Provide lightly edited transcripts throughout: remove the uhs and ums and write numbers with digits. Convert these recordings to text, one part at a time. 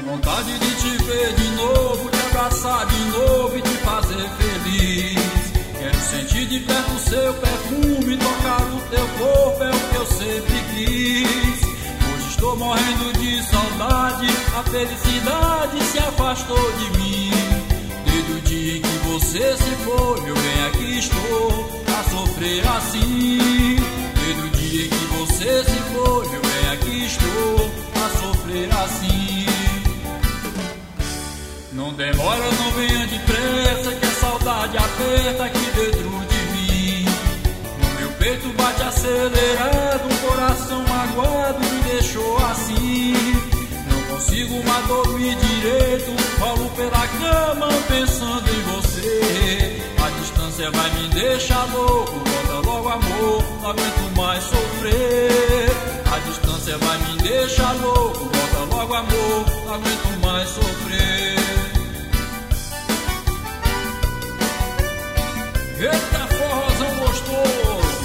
vontade de te ver de novo, te abraçar de novo e te fazer feliz. Quero sentir de perto o seu perfume, tocar o teu corpo, é o que eu sempre quis. Hoje estou morrendo de saudade, a felicidade se afastou de mim. Desde o dia em que você se foi, eu bem aqui estou a sofrer assim. Desde o dia em que você se foi, eu bem aqui estou a sofrer assim. Não demora, não venha depressa, que a saudade aperta aqui dentro de mim. No meu peito bate acelerado, um coração magoado me deixou assim. Não consigo mais dormir direito, falo pela cama pensando em você. A distância vai me deixar louco, volta logo amor, não aguento mais sofrer. A distância vai me deixar louco, volta logo amor, não aguento mais sofrer. Eita forrozão gostoso!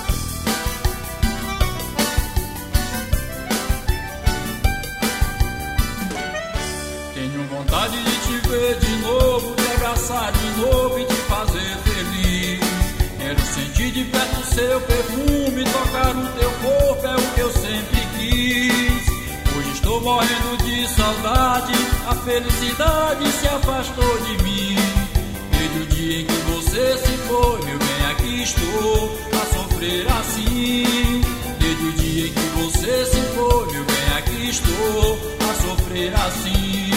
Tenho vontade de te ver de novo, te abraçar de novo e te fazer feliz. Quero sentir de perto o seu perfume, tocar o teu corpo, é o que eu sempre quis. Hoje estou morrendo de saudade, a felicidade se afastou de mim. Desde o dia em que você se foi, meu bem, aqui estou a sofrer assim. Desde o dia em que você se foi, meu bem, aqui estou a sofrer assim.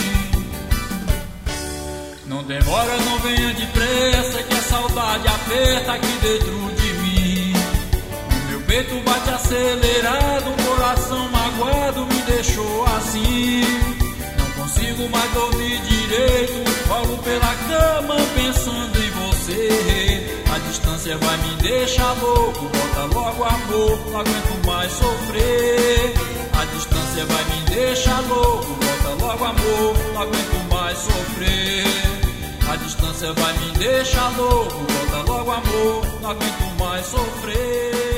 Não demora, não venha depressa, que a saudade aperta aqui dentro de mim. O meu peito bate acelerado, um coração magoado me deixou assim. Não consigo mais dormir direito, falo pela cama pensando em você. A distância vai me deixar louco, volta logo amor, não aguento mais sofrer. A distância vai me deixar louco, volta logo amor, não aguento mais sofrer. A distância vai me deixar louco, volta logo amor, não aguento mais sofrer.